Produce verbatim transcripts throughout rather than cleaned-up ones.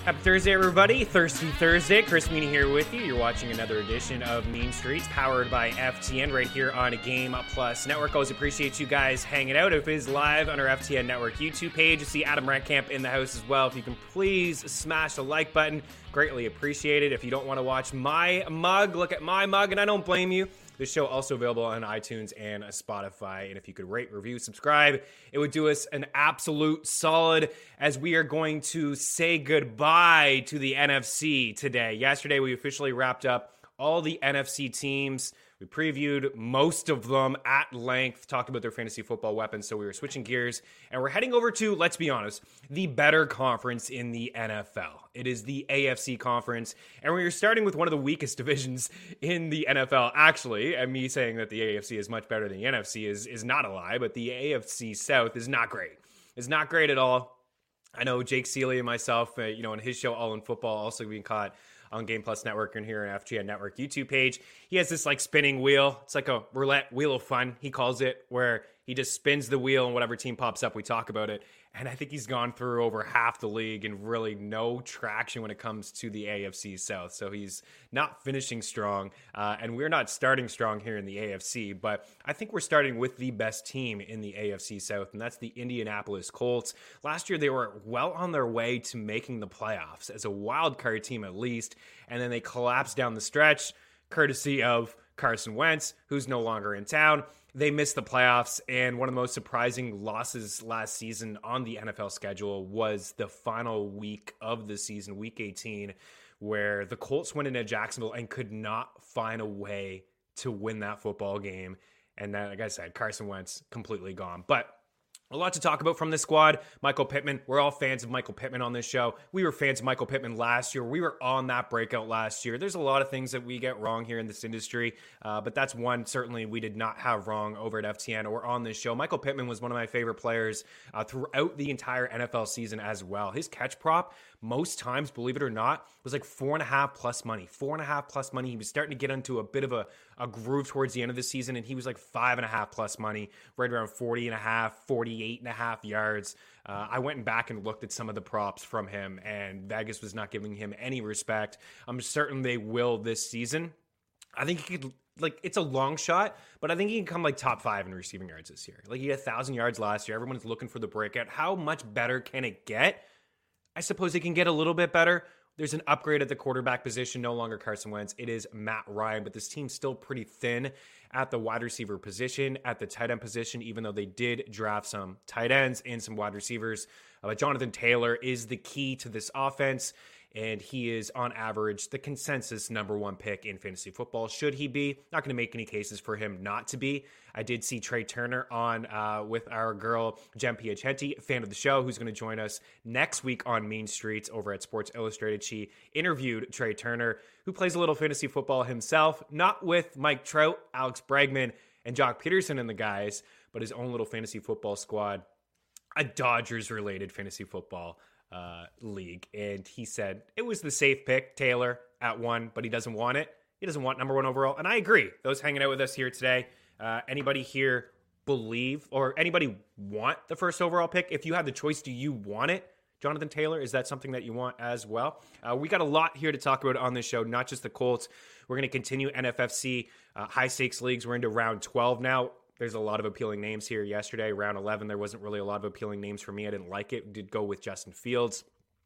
Happy Thursday, everybody. Thirsty Thursday. Chris Meany here with you. You're watching another edition of Mean Streets, powered by F T N right here on a Game Plus Network. Always appreciate you guys hanging out. If it is live on our F T N Network YouTube page, you see Adam Rentkamp in the house as well. If you can please smash the like button, greatly appreciated. If you don't want to watch my mug, look at my mug, and I don't blame you. This show also available on iTunes and Spotify. And if you could rate, review, subscribe, it would do us an absolute solid as we are going to say goodbye to the N F C today. Yesterday, we officially wrapped up all the N F C teams. We previewed most of them at length, talked about their fantasy football weapons. So we were switching gears and we're heading over to, let's be honest, the better conference in the N F L. It is the A F C conference. And we are starting with one of the weakest divisions in the N F L. Actually, and me saying that the A F C is much better than the N F C is, is not a lie, but the A F C South is not great. It's not great at all. I know Jake Seeley and myself, uh, you know, in his show All in Football, also being caught on Game Plus Network and here on F T N Network YouTube page. He has this like spinning wheel. It's like a roulette wheel of fun, he calls it, where he just spins the wheel and whatever team pops up, we talk about it. And I think he's gone through over half the league and really no traction when it comes to the A F C South. So he's not finishing strong. Uh, and we're not starting strong here in the A F C. But I think we're starting with the best team in the A F C South, and that's the Indianapolis Colts. Last year, they were well on their way to making the playoffs as a wild card team at least. And then they collapsed down the stretch, courtesy of Carson Wentz, who's no longer in town. They missed the playoffs, and one of the most surprising losses last season on the N F L schedule was the final week of the season, week eighteen, where the Colts went into Jacksonville and could not find a way to win that football game. And then, like I said, Carson Wentz completely gone. But a lot to talk about from this squad. Michael Pittman. We're all fans of Michael Pittman on this show. We were fans of Michael Pittman last year. We were on that breakout last year. There's a lot of things that we get wrong here in this industry, uh, but that's one certainly we did not have wrong over at F T N or on this show. Michael Pittman was one of my favorite players uh, throughout the entire N F L season as well. His catch prop, most times, believe it or not, was like four and a half plus money. Four and a half plus money. He was starting to get into a bit of a, a groove towards the end of the season, and he was like five and a half plus money, right around forty and a half, forty-eight and a half yards. Uh, I went back and looked at some of the props from him, and Vegas was not giving him any respect. I'm certain they will this season. I think he could, like, it's a long shot, but I think he can come like top five in receiving yards this year. Like, he had one thousand yards last year. Everyone's looking for the breakout. How much better can it get? I suppose it can get a little bit better. There's an upgrade at the quarterback position, no longer Carson Wentz. It is Matt Ryan, but this team's still pretty thin at the wide receiver position, at the tight end position, even though they did draft some tight ends and some wide receivers. Uh, but Jonathan Taylor is the key to this offense, and he is, on average, the consensus number one pick in fantasy football. Should he be? Not going to make any cases for him not to be. I did see Trey Turner on uh, with our girl, Jen Piacenti, fan of the show, who's going to join us next week on Mean Streets over at Sports Illustrated. She interviewed Trey Turner, who plays a little fantasy football himself, not with Mike Trout, Alex Bregman, and Jock Peterson and the guys, but his own little fantasy football squad, a Dodgers-related fantasy football Uh, league. And he said it was the safe pick, Taylor, at one, but he doesn't want it. He doesn't want number one overall. And I agree. Those hanging out with us here today, uh, anybody here believe or anybody want the first overall pick? If you have the choice, do you want it? Jonathan Taylor, is that something that you want as well? Uh, we got a lot here to talk about on this show, not just the Colts. We're going to continue N F F C uh, high stakes leagues. We're into round twelve now. There's a lot of appealing names here. Yesterday, round eleven, there wasn't really a lot of appealing names for me. I didn't like it. Did go with Justin Fields.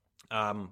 Um,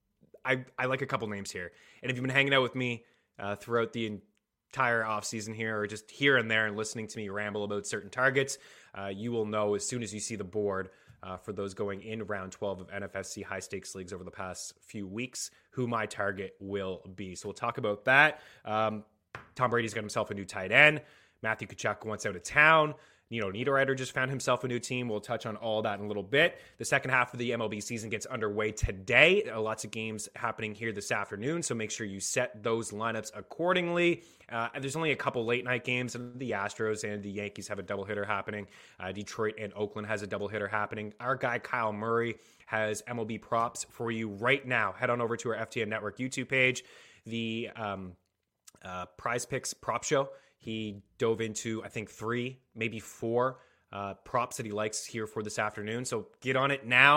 I I like a couple names here. And if you've been hanging out with me uh, throughout the entire offseason here, or just here and there and listening to me ramble about certain targets, uh, you will know as soon as you see the board uh, for those going in round twelve of N F F C high-stakes leagues over the past few weeks, who my target will be. So we'll talk about that. Um, Tom Brady's got himself a new tight end. Matthew Tkachuk wants out of town. Nino Niederreiter just found himself a new team. We'll touch on all that in a little bit. The second half of the M L B season gets underway today. There are lots of games happening here this afternoon, so make sure you set those lineups accordingly. Uh, and there's only a couple late-night games. The Astros and the Yankees have a doubleheader happening. Uh, Detroit and Oakland has a doubleheader happening. Our guy Kyle Murray has M L B props for you right now. Head on over to our F T N Network YouTube page. The um, uh, Prize Picks prop show. He dove into, I think, three, maybe four uh, props that he likes here for this afternoon. So get on it now.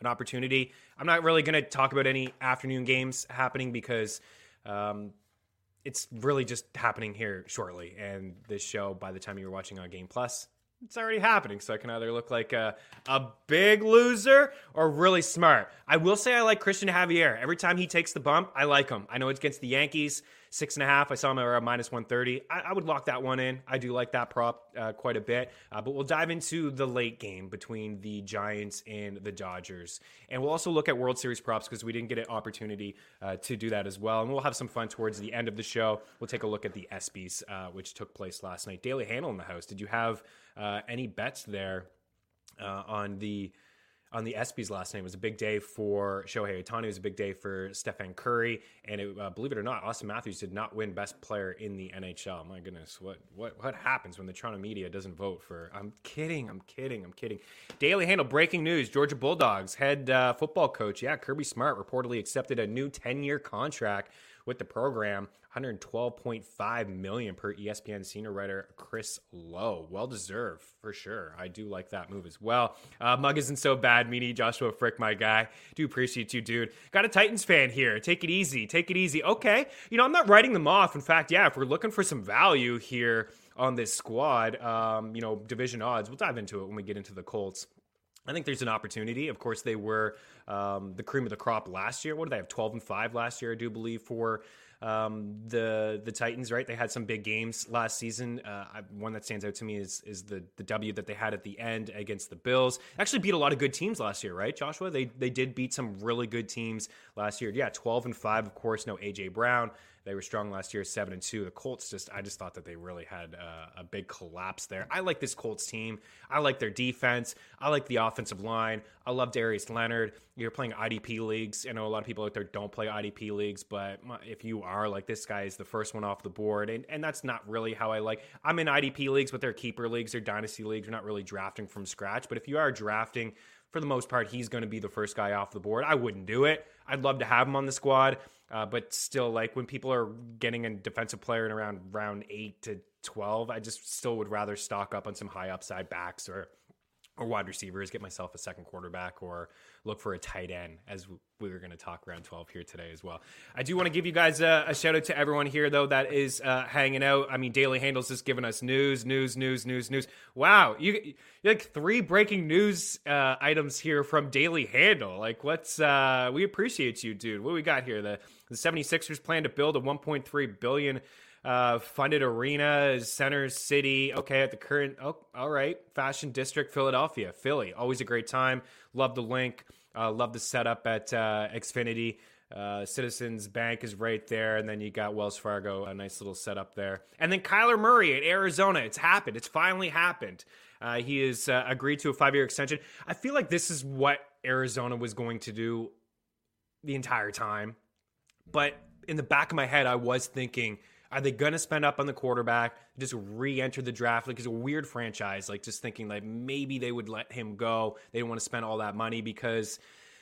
an opportunity. I'm not really going to talk about any afternoon games happening because um, it's really just happening here shortly. And this show, by the time you're watching on Game Plus, it's already happening. So I can either look like a, a big loser or really smart. I will say I like Christian Javier. Every time he takes the bump, I like him. I know it's against the Yankees, six and a half. I saw him at minus one thirty. I, I would lock that one in. I do like that prop uh, quite a bit. Uh, but we'll dive into the late game between the Giants and the Dodgers. And we'll also look at World Series props because we didn't get an opportunity uh, to do that as well. And we'll have some fun towards the end of the show. We'll take a look at the ESPYs, uh, which took place last night. Daily Handle in the house. Did you have uh, any bets there uh, on the on the ESPYs last night? It was a big day for Shohei Ohtani. It was a big day for Stephen Curry. And it, uh, believe it or not, Austin Matthews did not win best player in the N H L. My goodness, what what what happens when the Toronto media doesn't vote for? I'm kidding, I'm kidding, I'm kidding. Daily Handle, breaking news. Georgia Bulldogs head uh, football coach, yeah, Kirby Smart, reportedly accepted a new ten-year contract with the program, one hundred twelve point five million dollars per E S P N senior writer Chris Lowe. Well deserved for sure. I do like that move as well. Uh, Mug isn't so bad, meanie. Joshua Frick, my guy. Do appreciate you, dude. Got a Titans fan here. Take it easy. Take it easy. Okay. You know, I'm not writing them off. In fact, yeah, if we're looking for some value here on this squad, um, you know, division odds, we'll dive into it when we get into the Colts. I think there's an opportunity. Of course, they were um, the cream of the crop last year. What did they have? twelve and five last year, I do believe, for um, the the Titans, right? They had some big games last season. Uh, I, one that stands out to me is is the the W that they had at the end against the Bills. Actually beat a lot of good teams last year, right, Joshua? They they did beat some really good teams last year. Yeah, twelve and five, of course, no A J Brown. They were strong last year, seven and two. The Colts just, I just thought that they really had uh, a big collapse there. I like this Colts team. I like their defense. I like the offensive line. I love Darius Leonard. You're playing I D P leagues. I know a lot of people out there don't play I D P leagues, but if you are, like, this guy is the first one off the board, and, and that's not really how I like. I'm in I D P leagues, but they're keeper leagues, they're dynasty leagues. You're not really drafting from scratch, but if you are drafting, for the most part, he's going to be the first guy off the board. I wouldn't do it. I'd love to have him on the squad. Uh, but still, like, when people are getting a defensive player in around round eight to twelve, I just still would rather stock up on some high upside backs or or wide receivers, get myself a second quarterback, or look for a tight end, as we were going to talk round twelve here today as well. I do want to give you guys a, a shout out to everyone here, though, that is uh, hanging out. I mean, Daily Handle's just giving us news, news, news, news, news. Wow, you, you like three breaking news uh, items here from Daily Handle. Like, what's, uh, we appreciate you, dude. What do we got here? The, the 76ers plan to build a one point three billion dollars Uh, funded arena, Center City. Okay, at the current, oh, all right. Fashion District, Philadelphia, Philly. Always a great time. Love the link. Uh, love the setup at uh, Xfinity. Uh, Citizens Bank is right there. And then you got Wells Fargo, a nice little setup there. And then Kyler Murray at Arizona. It's happened. It's finally happened. Uh, he has uh, agreed to a five-year extension. I feel like this is what Arizona was going to do the entire time. But in the back of my head, I was thinking, are they going to spend up on the quarterback, just re-enter the draft? Like, it's a weird franchise, like, just thinking, like, maybe they would let him go. They didn't want to spend all that money because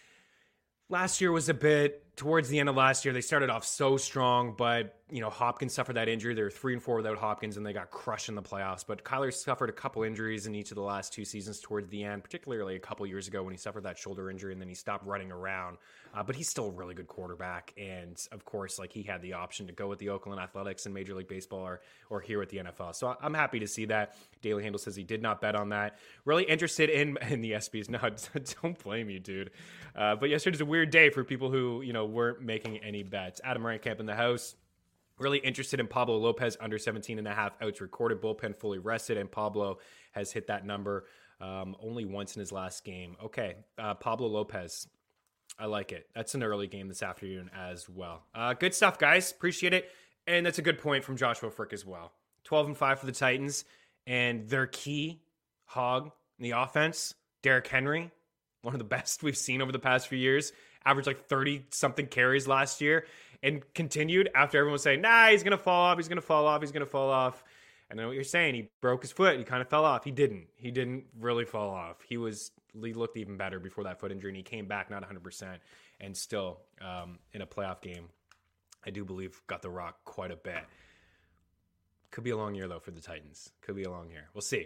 last year was a bit, towards the end of last year, they started off so strong, but, you know, Hopkins suffered that injury. They were three and four without Hopkins, and they got crushed in the playoffs. But Kyler suffered a couple injuries in each of the last two seasons towards the end, particularly a couple years ago when he suffered that shoulder injury and then he stopped running around. Uh, but he's still a really good quarterback. And, of course, like, he had the option to go with the Oakland Athletics in Major League Baseball or, or here at the N F L. So I'm happy to see that. Daily Handle says he did not bet on that. Really interested in, in the ESPYs. No, don't blame you, dude. Uh, but yesterday's a weird day for people who, you know, weren't making any bets. Adam Rankamp in the house. Really interested in Pablo Lopez, under seventeen and a half outs recorded, bullpen fully rested, and Pablo has hit that number um, only once in his last game. Okay, uh, Pablo Lopez. I like it. That's an early game this afternoon as well. Uh, good stuff, guys. Appreciate it. And that's a good point from Joshua Frick as well. twelve and five for the Titans, and their key hog in the offense, Derrick Henry, one of the best we've seen over the past few years. Averaged like thirty-something carries last year and continued after everyone was saying, nah, he's going to fall off, he's going to fall off, he's going to fall off. I know what you're saying. He broke his foot. He kind of fell off. He didn't. He didn't really fall off. He was he looked even better before that foot injury, and he came back not one hundred percent, and still um, in a playoff game, I do believe got the rock quite a bit. Could be a long year, though, for the Titans. Could be a long year. We'll see.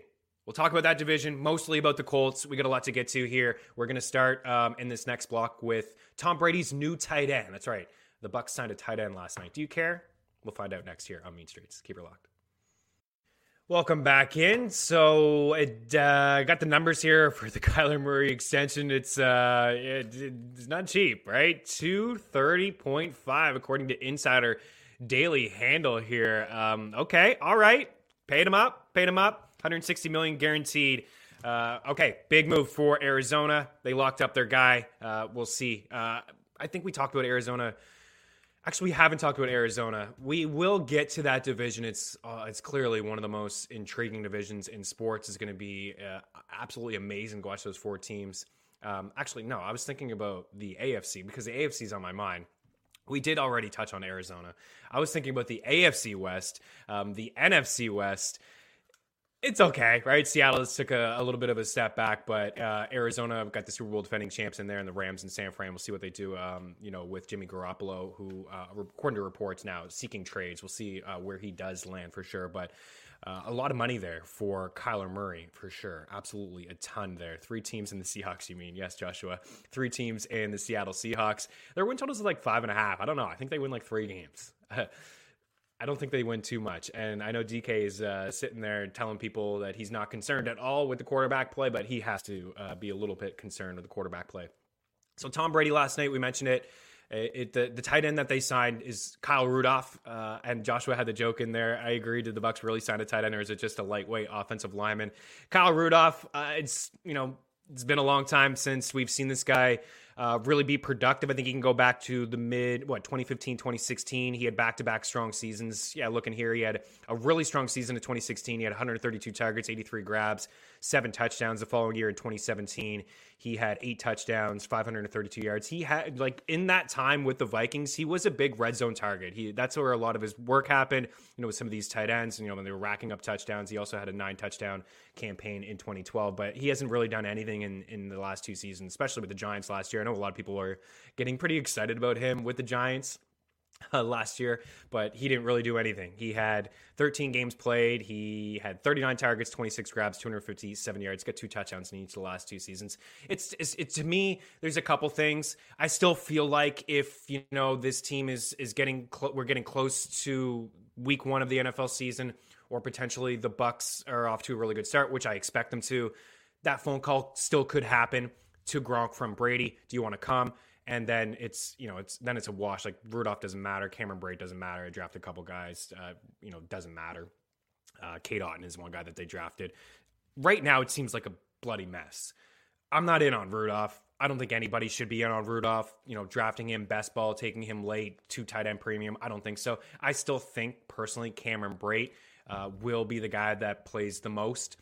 We'll talk about that division, mostly about the Colts. We got a lot to get to here. We're going to start um, in this next block with Tom Brady's new tight end. That's right. The Bucs signed a tight end last night. Do you care? We'll find out next here on Mean Streets. Keep her locked. Welcome back in. So it uh, got the numbers here for the Kyler Murray extension. It's uh, it, it's not cheap, right? two thirty point five according to Insider Daily Handle here. Um, okay, all right. Paid him up. Paid him up. one hundred sixty million dollars guaranteed. Uh, okay, big move for Arizona. They locked up their guy. Uh, we'll see. Uh, I think we talked about Arizona. Actually, we haven't talked about Arizona. We will get to that division. It's uh, it's clearly one of the most intriguing divisions in sports. It's going to be uh, absolutely amazing to watch those four teams. Um, actually, no, I was thinking about the A F C because the A F C is on my mind. We did already touch on Arizona. I was thinking about the A F C West, um, the N F C West. It's okay, right? Seattle took a, a little bit of a step back, but uh, Arizona got the Super Bowl defending champs in there, and the Rams in San Fran. We'll see what they do, um, you know, with Jimmy Garoppolo, who, uh, according to reports now, seeking trades. We'll see uh, where he does land for sure, but uh, a lot of money there for Kyler Murray for sure. Absolutely a ton there. Three teams in the Seahawks, you mean? Yes, Joshua. Three teams in the Seattle Seahawks. Their win totals is like five and a half. I don't know. I think they win like three games. I don't think they win too much. And I know D K is uh, sitting there telling people that he's not concerned at all with the quarterback play, but he has to uh, be a little bit concerned with the quarterback play. So Tom Brady last night, we mentioned it. It, it the, the tight end that they signed is Kyle Rudolph, uh, and Joshua had the joke in there. I agree. Did the Bucs really sign a tight end, or is it just a lightweight offensive lineman? Kyle Rudolph, uh, it's, you know, it's been a long time since we've seen this guy uh, really be productive. I think he can go back to the mid, what, twenty fifteen, twenty sixteen. He had back-to-back strong seasons. Yeah, looking here, he had a really strong season in twenty sixteen. He had one hundred thirty-two targets, eighty-three grabs, seven touchdowns. The following year in twenty seventeen, he had eight touchdowns, five hundred thirty-two yards. He had, like, in that time with the Vikings, he was a big red zone target. He That's where a lot of his work happened, you know, with some of these tight ends, you know, when they were racking up touchdowns. He also had a nine-touchdown campaign in twenty twelve, but he hasn't really done anything in, in the last two seasons, especially with the Giants last year. I know a lot of people are getting pretty excited about him with the Giants uh, last year, but he didn't really do anything. He had thirteen games played. He had thirty-nine targets, twenty-six grabs, two hundred fifty-seven yards, got two touchdowns in each of the last two seasons. It's, it's it, to me, there's a couple things. I still feel like if, you know, this team is, is getting, cl- we're getting close to week one of the N F L season, or potentially the Bucs are off to a really good start, which I expect them to, that phone call still could happen to Gronk from Brady. Do you want to come? And then it's, you know, it's, then it's a wash. Like Rudolph doesn't matter. Cameron Brate doesn't matter. I drafted a couple guys, uh, you know, doesn't matter. Uh, Kate Otten is one guy that they drafted. Right now, it seems like a bloody mess. I'm not in on Rudolph. I don't think anybody should be in on Rudolph, you know, drafting him best ball, taking him late, two tight end premium. I don't think so. I still think personally, Cameron Brate uh, will be the guy that plays the most,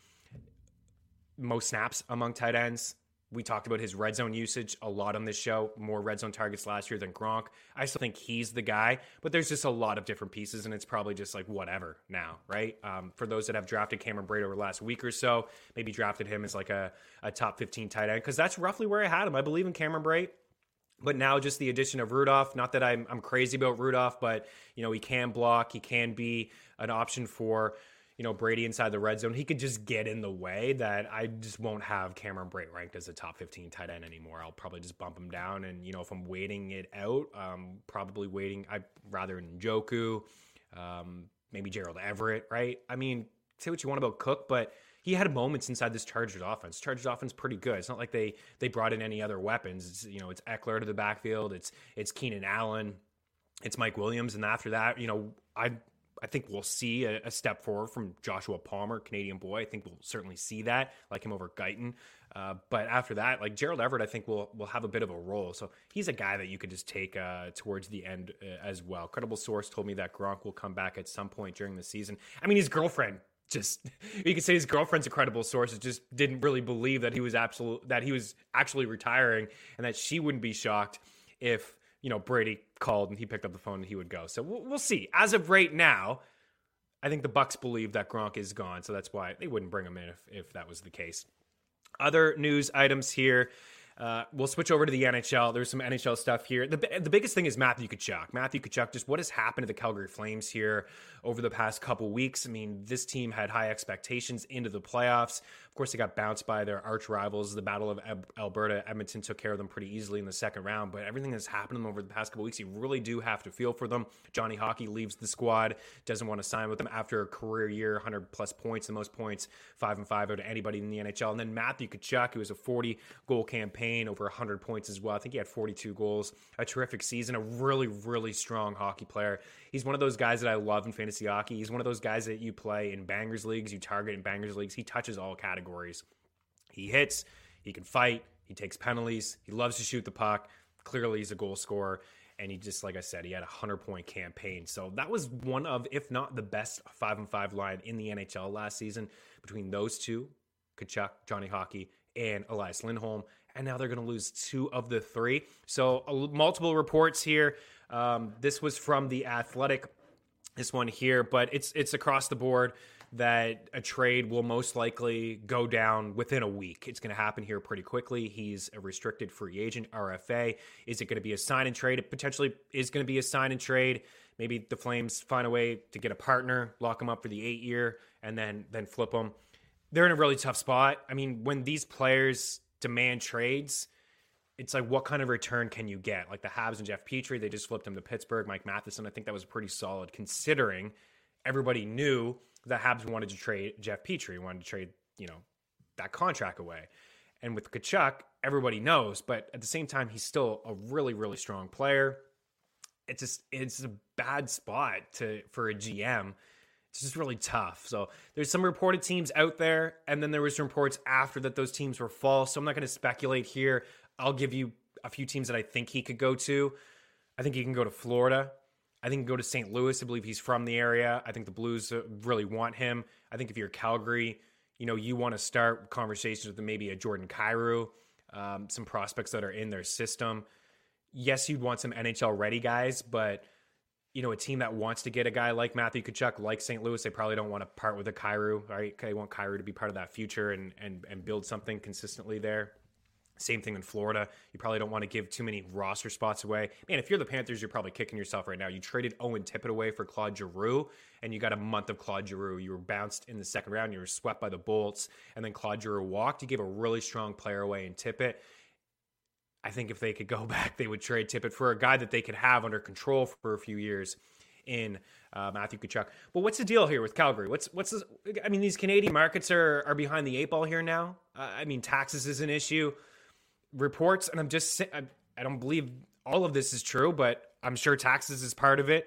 most snaps among tight ends. We talked about his red zone usage a lot on this show, more red zone targets last year than Gronk. I still think he's the guy, but there's just a lot of different pieces, and it's probably just like whatever now, right? Um, for those that have drafted Cameron Brate over the last week or so, maybe drafted him as like a, a top fifteen tight end, because that's roughly where I had him. I believe in Cameron Brate. But now just the addition of Rudolph, not that I'm I'm crazy about Rudolph, but, you know, he can block. He can be an option for, you know, Brady inside the red zone. He could just get in the way that I just won't have Cameron Brate ranked as a top fifteen tight end anymore. I'll probably just bump him down. And, you know, if I'm waiting it out, um, probably waiting, I'd rather Njoku, um, maybe Gerald Everett, right? I mean, say what you want about Cook, but he had moments inside this Chargers offense. Chargers offense pretty good. It's not like they they brought in any other weapons. It's, you know, it's Eckler to the backfield. It's it's Keenan Allen. It's Mike Williams. And after that, you know, I I think we'll see a, a step forward from Joshua Palmer, Canadian boy. I think we'll certainly see that, like him over Guyton. Uh, but after that, like Gerald Everett, I think will will have a bit of a role. So he's a guy that you could just take uh, towards the end uh, as well. Credible source told me that Gronk will come back at some point during the season. I mean, his girlfriend just, you could say his girlfriend's a credible source. It just didn't really believe that he was absolute, that he was actually retiring, and that she wouldn't be shocked if, you know, Brady called and he picked up the phone and he would go. So we'll, we'll see. As of right now, I think the Bucs believe that Gronk is gone, so that's why they wouldn't bring him in if, if that was the case. Other news items here. Uh, we'll switch over to the N H L. There's some N H L stuff here. The, the biggest thing is Matthew Tkachuk. Matthew Tkachuk, just what has happened to the Calgary Flames here over the past couple weeks. I mean, this team had high expectations into the playoffs. Of course, they got bounced by their arch rivals. The Battle of Alberta, Edmonton took care of them pretty easily in the second round. But everything that's happened to them over the past couple weeks, you really do have to feel for them. Johnny Hockey leaves the squad, doesn't want to sign with them after a career year, one hundred plus points, the most points, five and five out of anybody in the N H L. And then Matthew Tkachuk, who was a forty goal campaign, over one hundred points as well. I think he had forty-two goals, a terrific season, a really, really strong hockey player. He's one of those guys that I love in fantasy hockey. He's one of those guys that you play in bangers leagues, you target in bangers leagues. He touches all categories. He hits, he can fight, he takes penalties, he loves to shoot the puck. Clearly he's a goal scorer. And he just, like I said, he had a hundred-point campaign. So that was one of, if not the best five and five line in the N H L last season between those two, Tkachuk, Johnny Hockey, and Elias Lindholm. And now they're going to lose two of the three. So uh, multiple reports here. Um, this was from The Athletic, this one here, but it's it's across the board that a trade will most likely go down within a week. It's going to happen here pretty quickly. He's a restricted free agent, R F A. Is it going to be a sign and trade? It potentially is going to be a sign and trade. Maybe the Flames find a way to get a partner, lock him up for the eight year, and then then flip him. They're in a really tough spot. I mean, when these players demand trades, it's like, what kind of return can you get? Like the Habs and Jeff Petrie, they just flipped him to Pittsburgh. Mike Matheson, I think that was pretty solid considering everybody knew the Habs wanted to trade Jeff Petrie, wanted to trade, you know, that contract away. And with Tkachuk, everybody knows, but at the same time, he's still a really, really strong player. It's just, it's a bad spot to for a G M. It's just really tough. So there's some reported teams out there, and then there was some reports after that those teams were false. So I'm not going to speculate here. I'll give you a few teams that I think he could go to. I think he can go to Florida. I think he can go to Saint Louis. I believe he's from the area. I think the Blues really want him. I think if you're Calgary, you know, you want to start conversations with maybe a Jordan Kyrou, um, some prospects that are in their system. Yes, you'd want some N H L ready guys, but you know, a team that wants to get a guy like Matthew Tkachuk, like Saint Louis, they probably don't want to part with a Kyrou, right? They want Kyrou to be part of that future and and and build something consistently there. Same thing in Florida. You probably don't want to give too many roster spots away. Man, if you're the Panthers, you're probably kicking yourself right now. You traded Owen Tippett away for Claude Giroux, and you got a month of Claude Giroux. You were bounced in the second round. You were swept by the Bolts, and then Claude Giroux walked. You gave a really strong player away in Tippett. I think if they could go back, they would trade Tippett for a guy that they could have under control for a few years in uh, Matthew Tkachuk. But what's the deal here with Calgary? What's what's this? I mean, these Canadian markets are are behind the eight ball here now. Uh, I mean, taxes is an issue. Reports, and I'm just I, I don't believe all of this is true, but I'm sure taxes is part of it.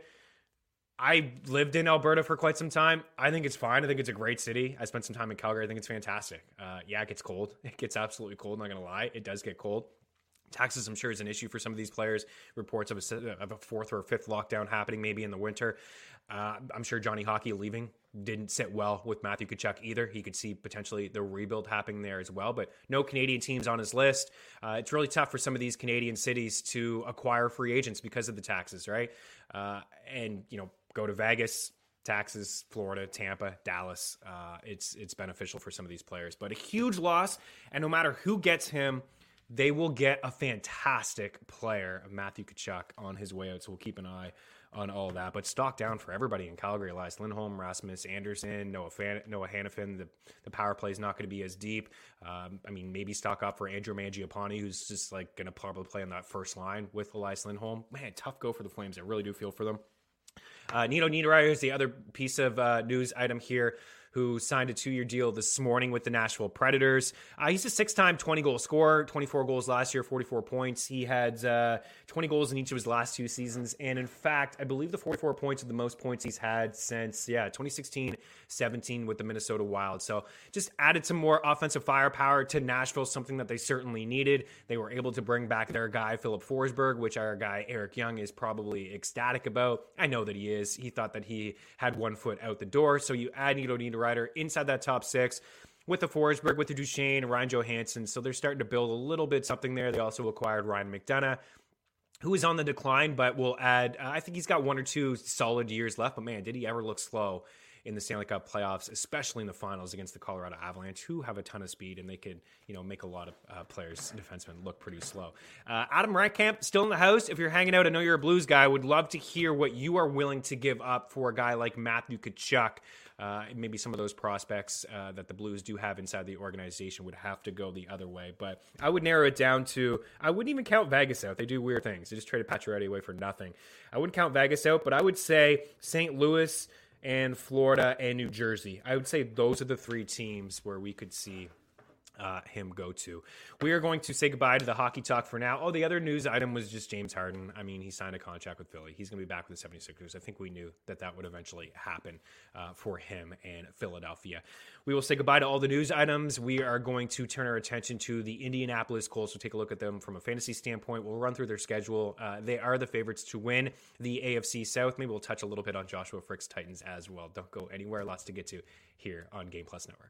I lived in Alberta for quite some time. I think it's fine. I think it's a great city. I spent some time in Calgary. I think it's fantastic. Uh, yeah, it gets cold. It gets absolutely cold. I'm not going to lie. It does get cold. Taxes, I'm sure, is an issue for some of these players. Reports of a, of a fourth or fifth lockdown happening maybe in the winter. Uh, I'm sure Johnny Hockey leaving didn't sit well with Matthew Tkachuk either. He could see potentially the rebuild happening there as well, but no Canadian teams on his list. Uh, it's really tough for some of these Canadian cities to acquire free agents because of the taxes, right? Uh, and, you know, go to Vegas, taxes, Florida, Tampa, Dallas. Uh, it's it's beneficial for some of these players, but a huge loss. And no matter who gets him, they will get a fantastic player, Matthew Tkachuk, on his way out. So we'll keep an eye on all of that. But stock down for everybody in Calgary. Elias Lindholm, Rasmus Anderson, Noah, Fan- Noah Hannafin. The, the power play is not going to be as deep. Um, I mean, maybe stock up for Andrew Mangiapane, who's just like going to probably play on that first line with Elias Lindholm. Man, tough go for the Flames. I really do feel for them. Uh, Nino Niederreiter is the other piece of uh, news item here, who signed a two-year deal this morning with the Nashville Predators. Uh, he's a six-time twenty-goal scorer, twenty-four goals last year, forty-four points. He had uh, twenty goals in each of his last two seasons. And in fact, I believe the forty-four points are the most points he's had since, yeah, twenty sixteen seventeen with the Minnesota Wild. So just added some more offensive firepower to Nashville, something that they certainly needed. They were able to bring back their guy, Philip Forsberg, which our guy, Eric Young, is probably ecstatic about. I know that he is. He thought that he had one foot out the door. So you add Nino Niederreiter inside that top six with the Forsberg, with the Duchesne, Ryan Johansson. So they're starting to build a little bit something there. They also acquired Ryan McDonough, who is on the decline, but will add, uh, I think he's got one or two solid years left, but man, did he ever look slow in the Stanley Cup playoffs, especially in the finals against the Colorado Avalanche, who have a ton of speed and they could, you know, make a lot of uh, players, defensemen, look pretty slow. Uh, Adam Reitkamp, still in the house. If you're hanging out, I know you're a Blues guy. Would love to hear what you are willing to give up for a guy like Matthew Tkachuk. Uh, maybe some of those prospects uh, that the Blues do have inside the organization would have to go the other way. But I would narrow it down to, I wouldn't even count Vegas out. They do weird things. They just traded Pacioretty away for nothing. I wouldn't count Vegas out, but I would say Saint Louis and Florida and New Jersey. I would say those are the three teams where we could see Uh, him go to. We are going to say goodbye to the hockey talk for now. Oh, the other news item was just James Harden. I mean, he signed a contract with Philly. He's going to be back with the seventy-sixers. I think we knew that that would eventually happen uh, for him and Philadelphia. We will say goodbye to all the news items. We are going to turn our attention to the Indianapolis Colts. We'll take a look at them from a fantasy standpoint. We'll run through their schedule. Uh, they are the favorites to win the A F C South. Maybe we'll touch a little bit on Joshua Frick's Titans as well. Don't go anywhere. Lots to get to here on Game Plus Network.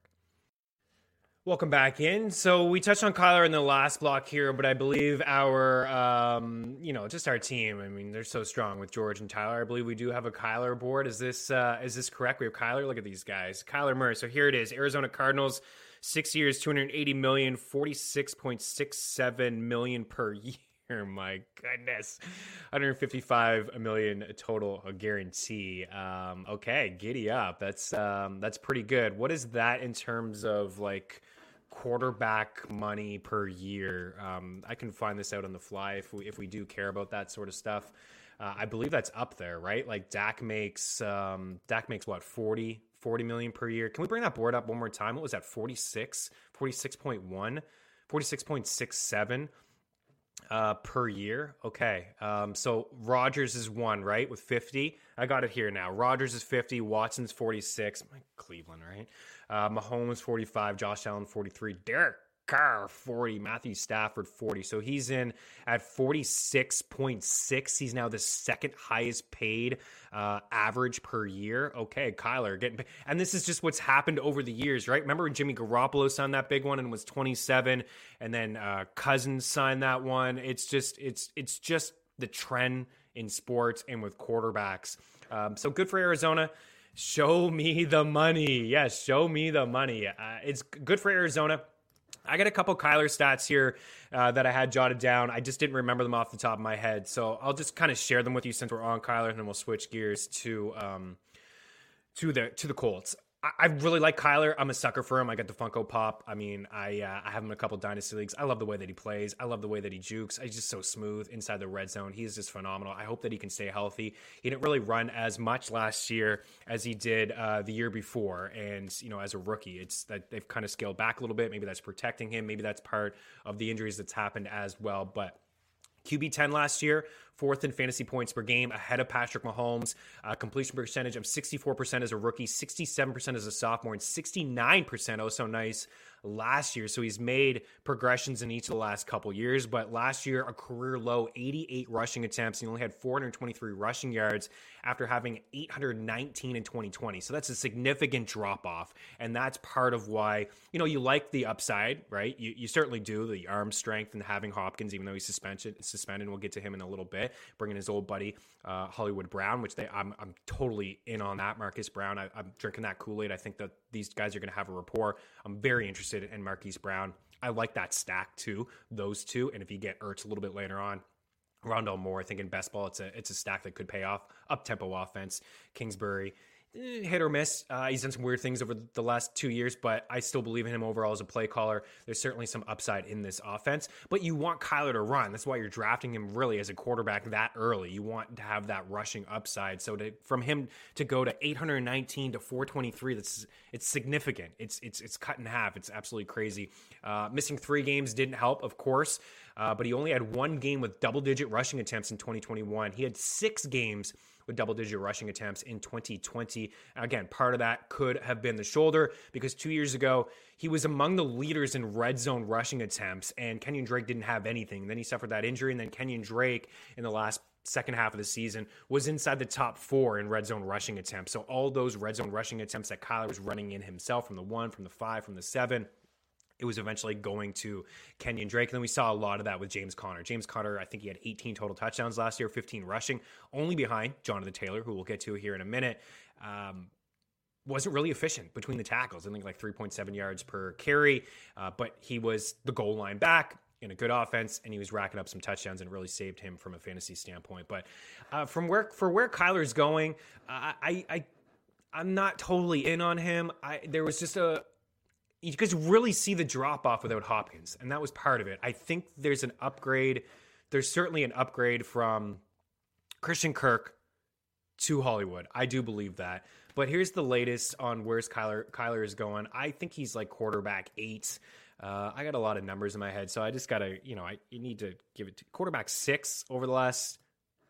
Welcome back in. So we touched on Kyler in the last block here, but I believe our, um, you know, just our team. I mean, they're so strong with George and Tyler. I believe we do have a Kyler board. Is this uh, is this correct? We have Kyler. Look at these guys. Kyler Murray. So here it is. Arizona Cardinals, six years, two hundred eighty million dollars, forty-six point six seven million dollars per year. My goodness, one hundred fifty-five million total a guarantee. Um, okay, giddy up. That's um, that's pretty good. What is that in terms of like quarterback money per year? Um, I can find this out on the fly if we if we do care about that sort of stuff. Uh, I believe that's up there, right? Like Dak makes um, Dak makes what forty million per year. Can we bring that board up one more time? What was that? forty-six, forty-six point one, forty-six point six seven uh, per year. Okay. Um, so Rodgers is one, right? With fifty. I got it here now. Rodgers is fifty. Watson's forty-six. My Cleveland, right? Uh, Mahomes forty-five. Josh Allen forty-three. Derek Carr forty. Matthew Stafford forty. So he's in at forty-six point six. He's now the second highest paid uh, average per year. Okay, Kyler getting paid. And this is just what's happened over the years, right? Remember when Jimmy Garoppolo signed that big one and was twenty-seven, and then uh, Cousins signed that one. It's just it's it's just the trend in sports and with quarterbacks. Um, so good for Arizona. Show me the money. Yes, show me the money. Uh, it's good for Arizona. I got a couple Kyler stats here uh, that I had jotted down. I just didn't remember them off the top of my head. So I'll just kind of share them with you since we're on Kyler, and then we'll switch gears to um, to the to the Colts. I, I really like Kyler. I'm a sucker for him. I got the Funko Pop. I mean, I uh, I have him in a couple dynasty leagues. I love the way that he plays. I love the way that he jukes. He's just so smooth inside the red zone. He is just phenomenal. I hope that he can stay healthy. He didn't really run as much last year as he did uh, the year before. And, you know, as a rookie, it's that they've kind of scaled back a little bit. Maybe that's protecting him. Maybe that's part of the injuries that's happened as well. But Q B ten last year, fourth in fantasy points per game, ahead of Patrick Mahomes. Uh, completion percentage of sixty-four percent as a rookie, sixty-seven percent as a sophomore, and sixty-nine percent, oh so nice, last year. So he's made progressions in each of the last couple years, but last year, a career low eighty-eight rushing attempts. He only had four hundred twenty-three rushing yards after having eight hundred nineteen in twenty twenty. So that's a significant drop off. And that's part of why, you know, you like the upside, right? You, you certainly do, the arm strength and having Hopkins, even though he's suspended, suspended. We'll get to him in a little bit. Bringing his old buddy, uh, Hollywood Brown, which they, I'm, I'm totally in on that. Marquise Brown. I, I'm drinking that Kool-Aid. I think that these guys are going to have a rapport. I'm very interested in Marquise Brown. I like that stack too, those two. And if you get Ertz a little bit later on, Rondell Moore, I think in best ball, it's a it's a stack that could pay off. Up-tempo offense. Kingsbury, eh, hit or miss. Uh, he's done some weird things over the last two years, but I still believe in him overall as a play caller. There's certainly some upside in this offense, but you want Kyler to run. That's why you're drafting him really as a quarterback that early. You want to have that rushing upside. So to, from him to go to eight hundred nineteen to four twenty-three, that's it's significant. It's it's it's cut in half. It's absolutely crazy. Uh, missing three games didn't help, of course. Uh, but he only had one game with double-digit rushing attempts in twenty twenty-one. He had six games with double-digit rushing attempts in twenty twenty. Again, part of that could have been the shoulder because two years ago, he was among the leaders in red zone rushing attempts, and Kenyon Drake didn't have anything. Then he suffered that injury, and then Kenyon Drake in the last second half of the season was inside the top four in red zone rushing attempts. So all those red zone rushing attempts that Kyler was running in himself from the one, from the five, from the seven, it was eventually going to Kenyon Drake. And then we saw a lot of that with James Conner. James Conner, I think he had eighteen total touchdowns last year, fifteen rushing, only behind Jonathan Taylor, who we'll get to here in a minute. Um, wasn't really efficient between the tackles. I think like three point seven yards per carry, uh, but he was the goal line back in a good offense, and he was racking up some touchdowns, and it really saved him from a fantasy standpoint. But uh, from where for where Kyler's going, uh, I, I I'm not totally in on him. I there was just a you could really see the drop off without Hopkins, and that was part of it. I think there's an upgrade. There's certainly an upgrade from Christian Kirk to Hollywood. I do believe that. But here's the latest on where's Kyler Kyler is going. I think he's like quarterback eight. Uh, I got a lot of numbers in my head, so I just got to, you know, I you need to give it to quarterback six over the last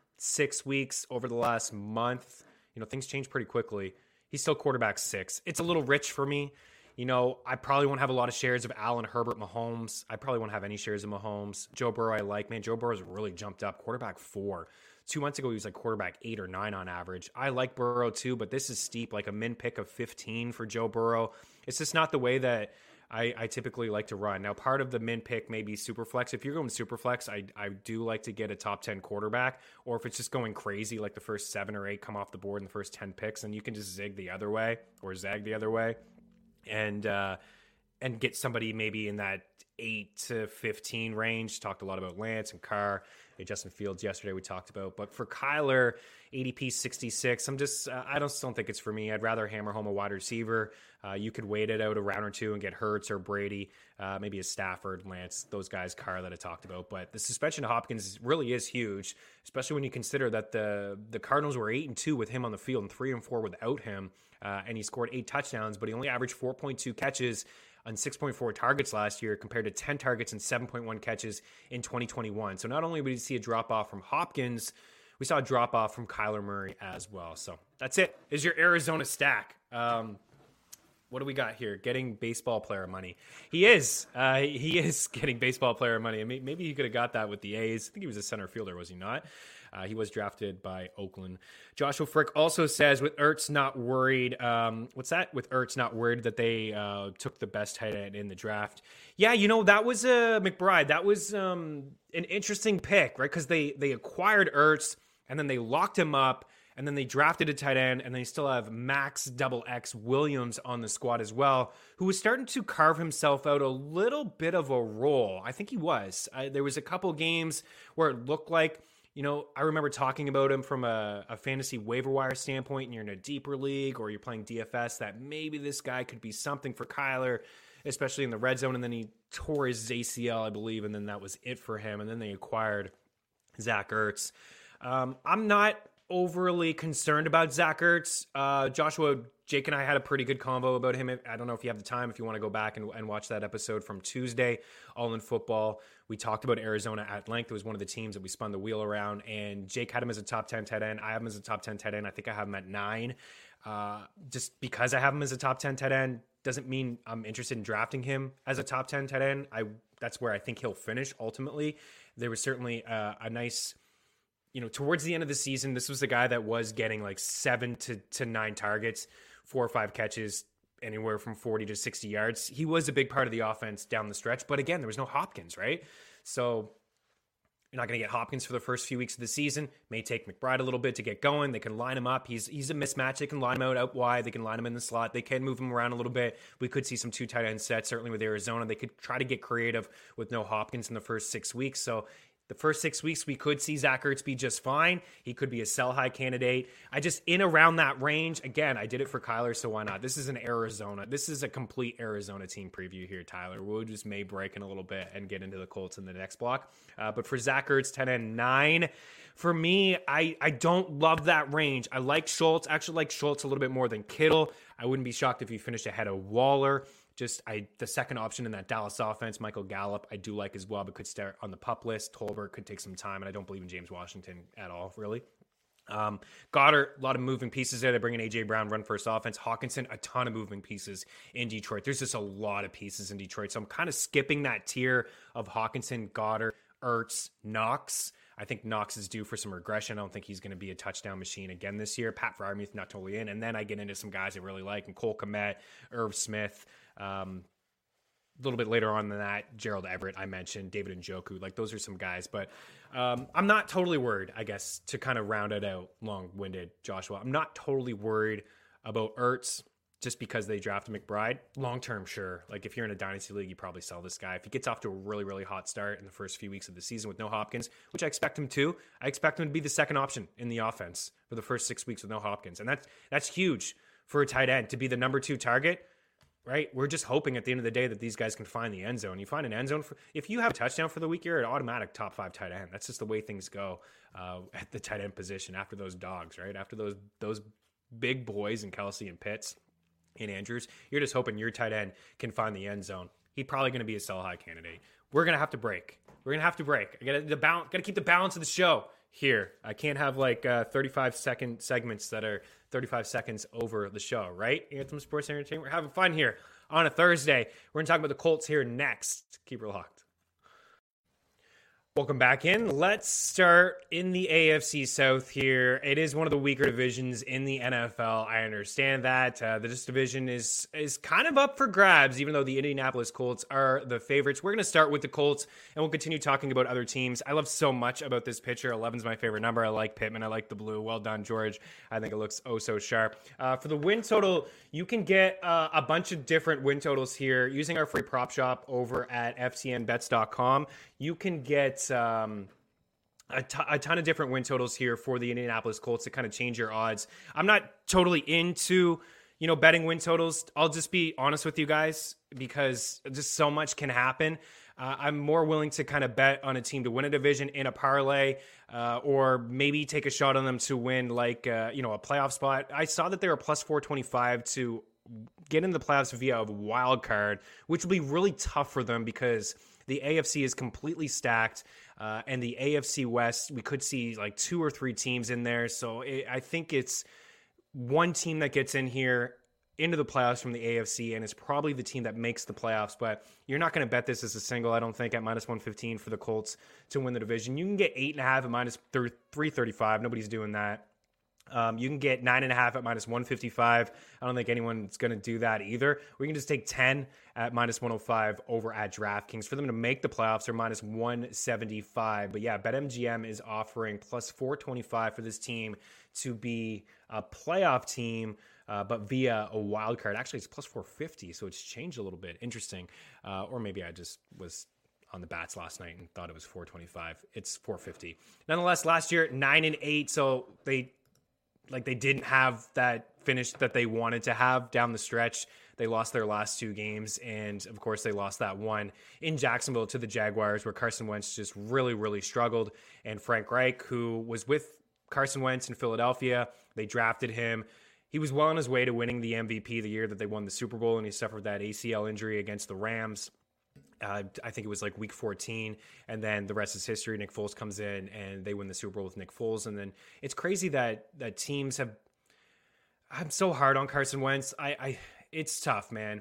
six weeks, over the last month. You know, things change pretty quickly. He's still quarterback six. It's a little rich for me. You know, I probably won't have a lot of shares of Allen, Herbert, Mahomes. I probably won't have any shares of Mahomes. Joe Burrow, I like. Man, Joe Burrow's really jumped up. Quarterback four. Two months ago, he was like quarterback eight or nine on average. I like Burrow too, but this is steep, like a min pick of fifteen for Joe Burrow. It's just not the way that I, I typically like to run. Now, part of the min pick may be super flex. If you're going super flex, I, I do like to get a top ten quarterback, or if it's just going crazy, like the first seven or eight come off the board in the first ten picks, and you can just zig the other way or zag the other way and, uh, and get somebody maybe in that eight to fifteen range. Talked a lot about Lance and Carr and Justin Fields yesterday we talked about. But for Kyler, A D P sixty-six, I'm just, uh, I don't, still don't think it's for me. I'd rather hammer home a wide receiver. Uh, you could wait it out a round or two and get Hurts or Brady, uh, maybe a Stafford, Lance, those guys, Carr that I talked about. But the suspension to Hopkins really is huge, especially when you consider that the the Cardinals were eight and two with him on the field and three and four without him. Uh, and he scored eight touchdowns, but he only averaged four point two catches on six point four targets last year compared to ten targets and seven point one catches in twenty twenty-one. So not only did we see a drop-off from Hopkins, we saw a drop-off from Kyler Murray as well. So that's it. Is your Arizona stack. Um, what do we got here? Getting baseball player money. He is. Uh, he is getting baseball player money. I mean, maybe he could have got that with the A's. I think he was a center fielder, was he not? Uh, he was drafted by Oakland. Joshua Frick also says, with Ertz not worried, um, what's that? With Ertz not worried that they uh, took the best tight end in the draft. Yeah, you know, that was uh, McBride. That was um, an interesting pick, right? Because they, they acquired Ertz, and then they locked him up, and then they drafted a tight end, and they still have Max double X Williams on the squad as well, who was starting to carve himself out a little bit of a role. I think he was. I, there was a couple games where it looked like, you know, I remember talking about him from a, a fantasy waiver wire standpoint, and you're in a deeper league or you're playing D F S, that maybe this guy could be something for Kyler, especially in the red zone. And then he tore his A C L, I believe, and then that was it for him. And then they acquired Zach Ertz. Um, I'm not overly concerned about Zach Ertz. Uh, Joshua, Jake and I had a pretty good convo about him. I don't know if you have the time, if you want to go back and, and watch that episode from Tuesday, All in Football. We talked about Arizona at length. It was one of the teams that we spun the wheel around, and Jake had him as a top ten tight end. I have him as a top ten tight end. I think I have him at nine. Uh, just because I have him as a top ten tight end doesn't mean I'm interested in drafting him as a top ten tight end. I That's where I think he'll finish ultimately. There was certainly uh, a nice... You know, towards the end of the season, this was the guy that was getting like seven to, to nine targets, four or five catches, anywhere from forty to sixty yards. He was a big part of the offense down the stretch. But again, there was no Hopkins, right? So you're not going to get Hopkins for the first few weeks of the season. May take McBride a little bit to get going. They can line him up. He's he's a mismatch. They can line him out out wide. They can line him in the slot. They can move him around a little bit. We could see some two tight end sets, certainly with Arizona. They could try to get creative with no Hopkins in the first six weeks. So the first six weeks, we could see Zach Ertz be just fine. He could be a sell-high candidate. I just, in around that range, again, I did it for Kyler, so why not? This is an Arizona. This is a complete Arizona team preview here, Tyler. We'll just may break in a little bit and get into the Colts in the next block. Uh, but for Zach Ertz, ten and nine. For me, I, I don't love that range. I like Schultz. I actually like Schultz a little bit more than Kittle. I wouldn't be shocked if he finished ahead of Waller. Just I, the second option in that Dallas offense, Michael Gallup, I do like as well, but could start on the pup list. Tolbert could take some time, and I don't believe in James Washington at all, really. Um, Goddard, a lot of moving pieces there. They bring in A J Brown, run first offense. Hawkinson, a ton of moving pieces in Detroit. There's just a lot of pieces in Detroit. So I'm kind of skipping that tier of Hawkinson, Goddard, Ertz, Knox. I think Knox is due for some regression. I don't think he's going to be a touchdown machine again this year. Pat Freiermuth, not totally in. And then I get into some guys I really like, and Cole Kmet, Irv Smith. Um, a little bit later on than that, Gerald Everett, I mentioned, David Njoku. Like, those are some guys. But um, I'm not totally worried, I guess, to kind of round it out, long-winded, Joshua. I'm not totally worried about Ertz. just because they drafted McBride. Long term, sure. Like if you're in a dynasty league, you probably sell this guy. If he gets off to a really, really hot start in the first few weeks of the season with no Hopkins, which I expect him to, I expect him to be the second option in the offense for the first six weeks with no Hopkins. And that's that's huge for a tight end to be the number two target, right? We're just hoping at the end of the day that these guys can find the end zone. You find an end zone. For, if you have a touchdown for the week, you're an automatic top five tight end. That's just the way things go uh, at the tight end position after those dogs, right? After those those big boys and Kelsey and Pitts and Andrews, you're just hoping your tight end can find the end zone. He's probably going to be a sell high candidate. We're going to have to break. We're going to have to break. I got to balance. Got to keep the balance of the show here. I can't have like uh, thirty-five second segments that are thirty-five seconds over the show, right? Anthem Sports Entertainment. We're having fun here on a Thursday. We're going to talk about the Colts here next. Keep her locked. Welcome back in. Let's start in the A F C South here. It is one of the weaker divisions in the N F L. I understand that. Uh, this division is is kind of up for grabs, even though the Indianapolis Colts are the favorites. We're going to start with the Colts, and we'll continue talking about other teams. I love so much about this pitcher. eleven's my favorite number. I like Pittman. I like the blue. Well done, George. I think it looks oh so sharp. Uh, for the win total, you can get uh, a bunch of different win totals here using our free prop shop over at F T N bets dot com. You can get um, a, t- a ton of different win totals here for the Indianapolis Colts to kind of change your odds. I'm not totally into, you know, betting win totals. I'll just be honest with you guys because just so much can happen. Uh, I'm more willing to kind of bet on a team to win a division in a parlay uh, or maybe take a shot on them to win like, uh, you know, a playoff spot. I saw that they were plus four twenty-five to get into the playoffs via a wild card, which will be really tough for them because the A F C is completely stacked, uh, and the A F C West, we could see like two or three teams in there. So it, I think it's one team that gets in here into the playoffs from the A F C, and it's probably the team that makes the playoffs. But you're not going to bet this as a single, I don't think, at minus one fifteen for the Colts to win the division. You can get eight and a half at minus three thirty-five. Nobody's doing that. Um, you can get nine and a half at minus one fifty-five. I don't think anyone's going to do that either. We can just take ten at minus one oh five over at DraftKings. For them to make the playoffs, or minus one seventy-five. But yeah, BetMGM is offering plus four twenty-five for this team to be a playoff team, uh, but via a wild card. Actually, it's plus four fifty, so it's changed a little bit. Interesting. Uh, or maybe I just was on the bats last night and thought it was four twenty-five. It's four fifty. Nonetheless, last year, nine and eight, so they... Like they didn't have that finish that they wanted to have down the stretch. They lost their last two games. And of course they lost that one in Jacksonville to the Jaguars where Carson Wentz just really, really struggled. And Frank Reich, who was with Carson Wentz in Philadelphia, they drafted him. He was well on his way to winning the M V P the year that they won the Super Bowl, and he suffered that A C L injury against the Rams. Uh, I think it was like week fourteen, and then the rest is history. Nick Foles comes in, and they win the Super Bowl with Nick Foles. And then it's crazy that that teams have. I'm so hard on Carson Wentz. I, I it's tough, man.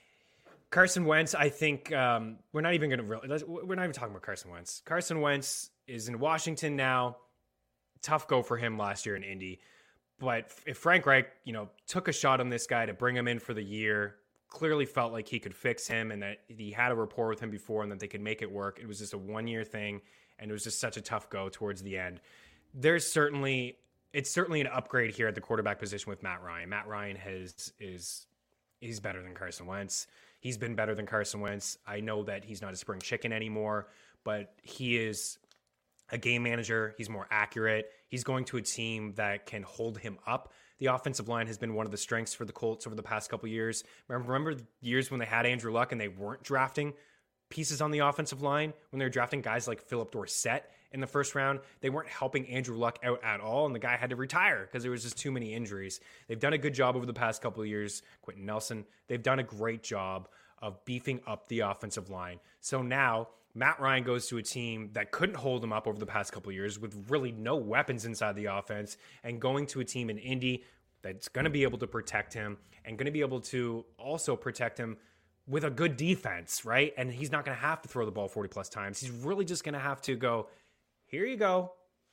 Carson Wentz. I think um, we're not even going to. We're not even talking about Carson Wentz. Carson Wentz is in Washington now. Tough go for him last year in Indy, but if Frank Reich, you know, took a shot on this guy to bring him in for the year. Clearly felt like he could fix him and that he had a rapport with him before and that they could make it work. It was just a one-year thing, and it was just such a tough go towards the end. There's certainly, it's certainly an upgrade here at the quarterback position with Matt Ryan. Matt Ryan has is he's better than Carson Wentz. He's been better than Carson Wentz. I know that he's not a spring chicken anymore, but he is a game manager. He's more accurate. He's going to a team that can hold him up. The offensive line has been one of the strengths for the Colts over the past couple of years. Remember, remember years when they had Andrew Luck and they weren't drafting pieces on the offensive line? When they were drafting guys like Philip Dorsett in the first round, they weren't helping Andrew Luck out at all, and the guy had to retire because there was just too many injuries. They've done a good job over the past couple of years. Quentin Nelson, they've done a great job of beefing up the offensive line. So now Matt Ryan goes to a team that couldn't hold him up over the past couple of years with really no weapons inside the offense, and going to a team in Indy that's going to be able to protect him and going to be able to also protect him with a good defense, right? And he's not going to have to throw the ball forty plus times. He's really just going to have to go, here you go.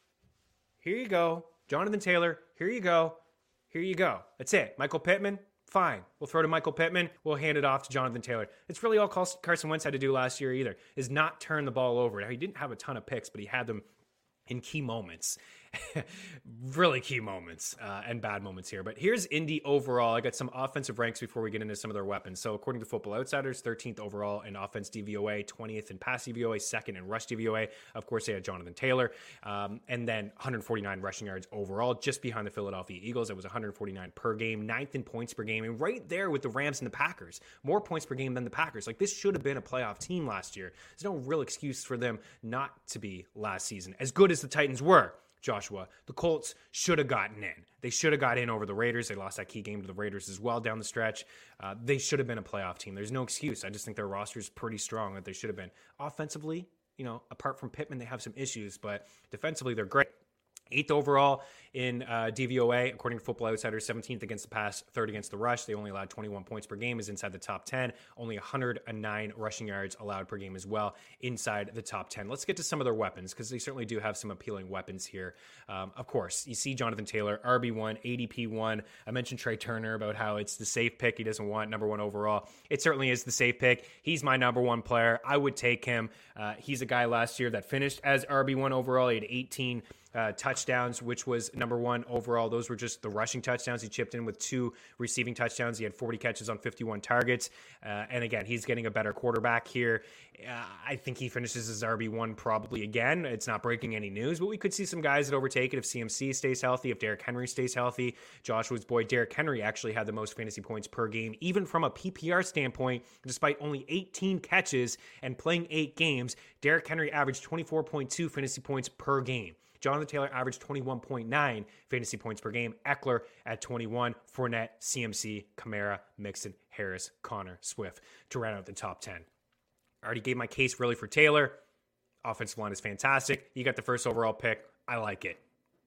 Here you go. Jonathan Taylor, here you go. Here you go. That's it. Michael Pittman, fine. We'll throw to Michael Pittman. We'll hand it off to Jonathan Taylor. It's really all Carson Wentz had to do last year either, is not turn the ball over. Now, he didn't have a ton of picks, but he had them in key moments. really key moments uh, and bad moments here. But here's Indy overall. I got some offensive ranks before we get into some of their weapons. So according to Football Outsiders, thirteenth overall in offense D V O A, twentieth in pass D V O A, second in rush D V O A. Of course, they had Jonathan Taylor. Um, and then one hundred forty-nine rushing yards overall, just behind the Philadelphia Eagles. It was one hundred forty-nine per game, ninth in points per game, and right there with the Rams and the Packers. More points per game than the Packers. Like, this should have been a playoff team last year. There's no real excuse for them not to be last season. As good as the Titans were, Joshua, the Colts should have gotten in. They should have got in over the Raiders. They lost that key game to the Raiders as well down the stretch. Uh, they should have been a playoff team. There's no excuse. I just think their roster is pretty strong that they should have been. Offensively, you know, apart from Pittman, they have some issues, but defensively, they're great. Eighth overall in uh, D V O A, according to Football Outsiders, seventeenth against the pass, third against the rush. They only allowed twenty-one points per game, is inside the top ten. Only one hundred nine rushing yards allowed per game as well, inside the top ten. Let's get to some of their weapons, because they certainly do have some appealing weapons here. Um, of course, you see Jonathan Taylor, R B one, A D P one. I mentioned Trey Turner about how it's the safe pick. He doesn't want number one overall. It certainly is the safe pick. He's my number one player. I would take him. Uh, he's a guy last year that finished as R B one overall. He had eighteen Uh, touchdowns, which was number one overall. Those were just the rushing touchdowns. He chipped in with two receiving touchdowns. He had forty catches on fifty-one targets. Uh, and again, he's getting a better quarterback here. Uh, I think he finishes as R B one probably again. It's not breaking any news, but we could see some guys that overtake it if C M C stays healthy, if Derrick Henry stays healthy. Joshua's boy, Derrick Henry, actually had the most fantasy points per game, even from a P P R standpoint, despite only eighteen catches and playing eight games. Derrick Henry averaged twenty-four point two fantasy points per game. Jonathan Taylor averaged twenty-one point nine fantasy points per game. Eckler at twenty-one. Fournette, C M C, Kamara, Mixon, Harris, Connor, Swift to round out the top ten. I already gave my case really for Taylor. Offensive line is fantastic. You got the first overall pick. I like it.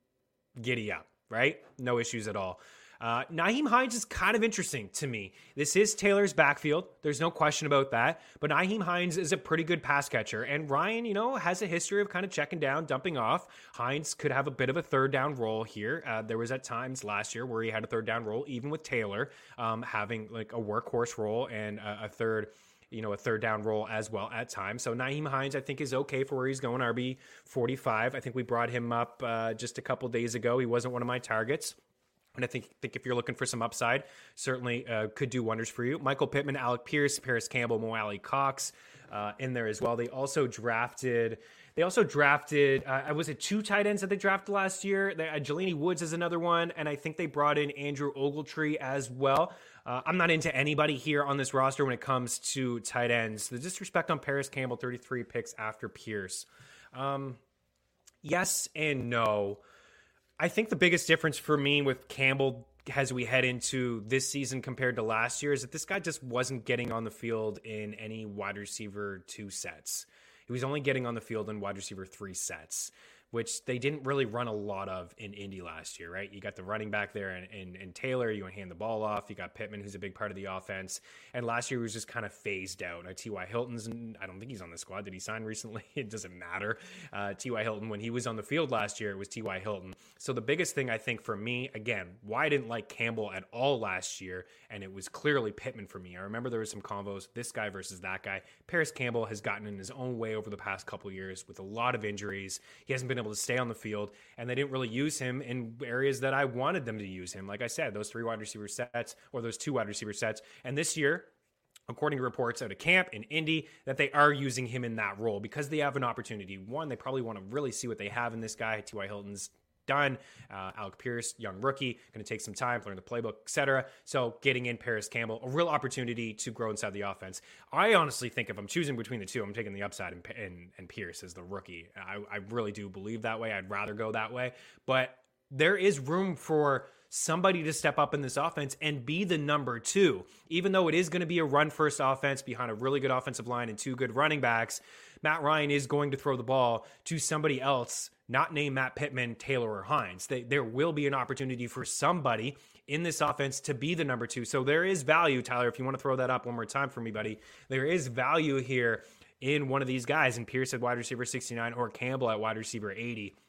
Giddy up, right? No issues at all. Uh, Nyheim Hines is kind of interesting to me. This is Taylor's backfield. There's no question about that. But Nyheim Hines is a pretty good pass catcher. And Ryan, you know, has a history of kind of checking down, dumping off. Hines could have a bit of a third down role here. Uh, there was at times last year where he had a third down role, even with Taylor um, having like a workhorse role and a, a third you know, a third down role as well at times. So Nyheim Hines, I think, is okay for where he's going, R B forty-five. I think we brought him up uh, just a couple days ago. He wasn't one of my targets. And I think, think if you're looking for some upside, certainly uh, could do wonders for you. Michael Pittman, Alec Pierce, Paris Campbell, Mo Alley Cox uh, in there as well. They also drafted... They also drafted, uh, was it two tight ends that they drafted last year? They, uh, Jelani Woods is another one, and I think they brought in Andrew Ogletree as well. Uh, I'm not into anybody here on this roster when it comes to tight ends. The disrespect on Paris Campbell, thirty-three picks after Pierce. Um, yes and no. I think the biggest difference for me with Campbell as we head into this season compared to last year is that this guy just wasn't getting on the field in any wide receiver two sets. He was only getting on the field in wide receiver three sets, which they didn't really run a lot of in Indy last year, right? You got the running back there and, and, and Taylor, you want to hand the ball off. You got Pittman, who's a big part of the offense. And last year he was just kind of phased out. Now, T Y. Hilton's, I don't think he's on the squad. Did he sign recently? It doesn't matter. Uh, T Y. Hilton, when he was on the field last year, it was T Y. Hilton. So the biggest thing I think for me, again, why I didn't like Campbell at all last year, and it was clearly Pittman for me. I remember there was some combos, this guy versus that guy. Paris Campbell has gotten in his own way over the past couple years with a lot of injuries. He hasn't been able to stay on the field, and they didn't really use him in areas that I wanted them to use him. Like I said, those three wide receiver sets or those two wide receiver sets. And this year, according to reports out of camp in Indy, that they are using him in that role because they have an opportunity. One, they probably want to really see what they have in this guy. T Y. Hilton's done. Uh, Alec Pierce, young rookie, going to take some time, learn the playbook, et cetera. So getting in Paris Campbell, a real opportunity to grow inside the offense. I honestly think if I'm choosing between the two, I'm taking the upside and, and, and Pierce as the rookie. I, I really do believe that way. I'd rather go that way. But there is room for somebody to step up in this offense and be the number two. Even though it is going to be a run-first offense behind a really good offensive line and two good running backs, Matt Ryan is going to throw the ball to somebody else, not named Matt Pittman, Taylor, or Hines. They, there will be an opportunity for somebody in this offense to be the number two. So there is value, Tyler, if you want to throw that up one more time for me, buddy. There is value here in one of these guys, in Pierce at wide receiver sixty-nine or Campbell at wide receiver eighty.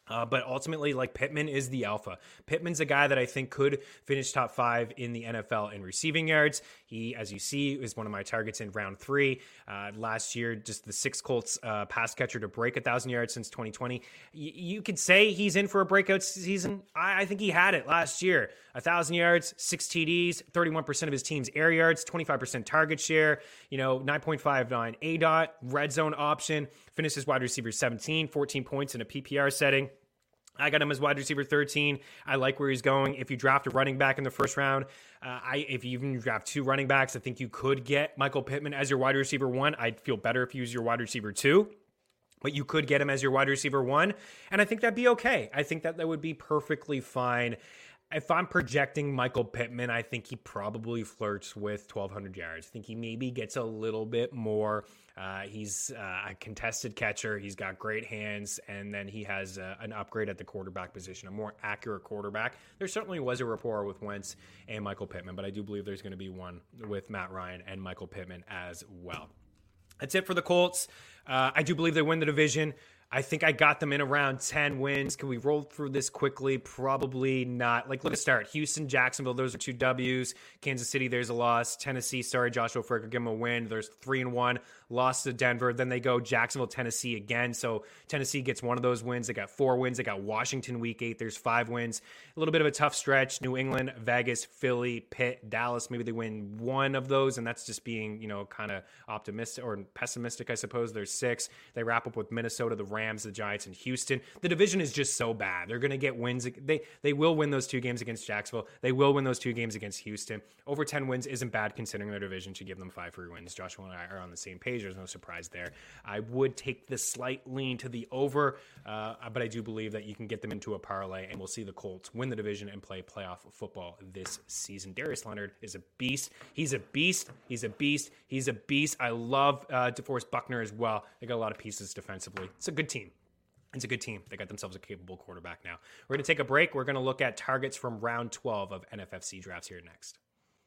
Uh, but ultimately, like Pittman is the alpha. Pittman's a guy that I think could finish top five in the N F L in receiving yards. He, as you see, is one of my targets in round three. Uh, last year, just the sixth Colts uh, pass catcher to break one thousand yards since twenty twenty. Y- you could say he's in for a breakout season. I, I think he had it last year. one thousand yards, six T Ds, thirty-one percent of his team's air yards, twenty-five percent target share, you know, nine point five nine A D O T, red zone option, finishes wide receiver seventeen, fourteen points in a P P R setting. I got him as wide receiver thirteen. I like where he's going. If you draft a running back in the first round, uh, I if you even draft two running backs, I think you could get Michael Pittman as your wide receiver one. I'd feel better if he was your wide receiver two, but you could get him as your wide receiver one, and I think that'd be okay. I think that that would be perfectly fine. If I'm projecting Michael Pittman, I think he probably flirts with twelve hundred yards. I think he maybe gets a little bit more. Uh, he's uh, a contested catcher. He's got great hands, and then he has uh, an upgrade at the quarterback position, a more accurate quarterback. There certainly was a rapport with Wentz and Michael Pittman, but I do believe there's going to be one with Matt Ryan and Michael Pittman as well. That's it for the Colts. Uh, I do believe they win the division. I think I got them in around ten wins. Can we roll through this quickly? Probably not. Like, look at start. Houston, Jacksonville, those are two W's. Kansas City, there's a loss. Tennessee, sorry, Joshua Fricker, give them a win. There's three and one. Lost to Denver. Then they go Jacksonville, Tennessee again. So Tennessee gets one of those wins. They got four wins. They got Washington week eight. There's five wins. A little bit of a tough stretch. New England, Vegas, Philly, Pitt, Dallas. Maybe they win one of those, and that's just being, you know, kind of optimistic or pessimistic, I suppose. There's six. They wrap up with Minnesota, the Rams, the Giants, and Houston. The division is just so bad. They're going to get wins. They they will win those two games against Jacksonville. They will win those two games against Houston. Over ten wins isn't bad considering their division should give them five free wins. Joshua and I are on the same page. There's no surprise there. I would take the slight lean to the over, uh, but I do believe that you can get them into a parlay, and we'll see the Colts win the division and play playoff football this season. Darius Leonard is a beast. He's a beast. He's a beast. He's a beast. I love uh, DeForest Buckner as well. They got a lot of pieces defensively. It's a good team. It's a good team. They got themselves a capable quarterback now. We're going to take a break. We're going to look at targets from round twelve of N F F C drafts here next.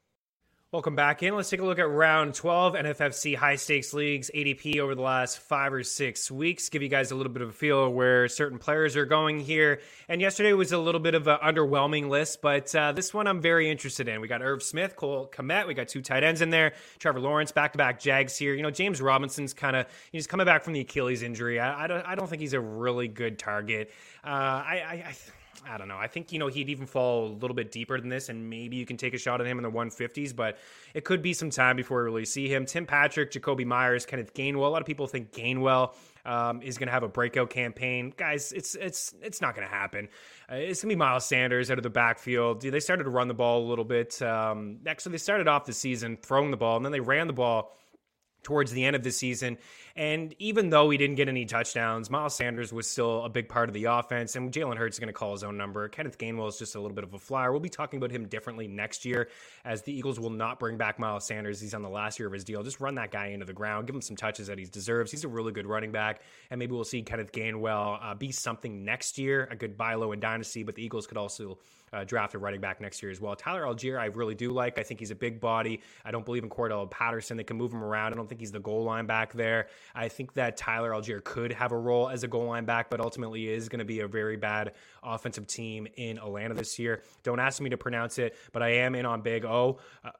Welcome back in. Let's take a look at round twelve N F F C high stakes leagues A D P over the last five or six weeks. Give you guys a little bit of a feel of where certain players are going here. And yesterday was a little bit of an underwhelming list, but uh, this one I'm very interested in. We got Irv Smith, Cole Kmet. We got two tight ends in there. Trevor Lawrence, back-to-back Jags here. You know, James Robinson's kind of, he's coming back from the Achilles injury. I, I, don't, I don't think he's a really good target. Uh, I, I, I I don't know. I think, you know, he'd even fall a little bit deeper than this, and maybe you can take a shot at him in the one fifties, but it could be some time before we really see him. Tim Patrick, Jacoby Myers, Kenneth Gainwell. A lot of people think Gainwell um, is going to have a breakout campaign. Guys, it's it's it's not going to happen. Uh, it's going to be Miles Sanders out of the backfield. They started to run the ball a little bit. Um, actually, they started off the season throwing the ball, and then they ran the ball towards the end of the season. And even though he didn't get any touchdowns, Miles Sanders was still a big part of the offense, and Jalen Hurts is going to call his own number. Kenneth Gainwell is just a little bit of a flyer. We'll be talking about him differently next year, as the Eagles will not bring back Miles Sanders. He's on the last year of his deal. Just run that guy into the ground. Give him some touches that he deserves. He's a really good running back, and maybe we'll see Kenneth Gainwell uh, be something next year, a good buy low in Dynasty, but the Eagles could also Uh, draft a running back next year as well. Tyler Algier, I really do like. I think he's a big body. I don't believe in Cordell Patterson. They can move him around. I don't think he's the goal line back there. I think that Tyler Algier could have a role as a goal line back, but ultimately is going to be a very bad offensive team in Atlanta this year. Don't ask me to pronounce it, but I am in on Big O. Uh,